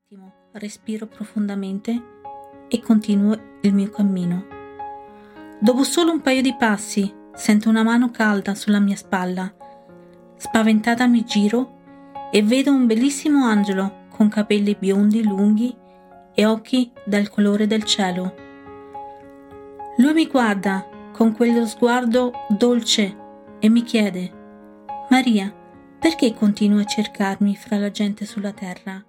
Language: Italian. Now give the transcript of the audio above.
attimo, respiro profondamente e continuo il mio cammino. Dopo solo un paio di passi, sento una mano calda sulla mia spalla. Spaventata mi giro e vedo un bellissimo angelo con capelli biondi lunghi e occhi dal colore del cielo. Lui mi guarda con quello sguardo dolce e mi chiede: Maria, perché continui a cercarmi fra la gente sulla terra?